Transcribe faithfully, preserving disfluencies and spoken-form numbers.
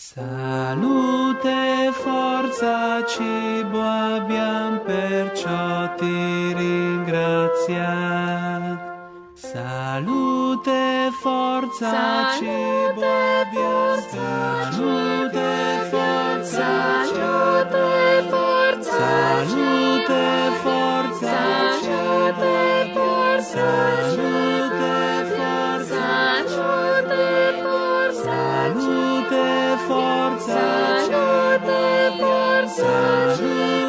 Salute, forza, cibo abbiamo, perciò ti ringraziamo. Salute, forza, Salute, cibo abbiamo. Salute, forza, Salute, forza, salute, forza, Salute, forza, salute, forza, Salute, forza, salute, forza, Salute, forza, salute.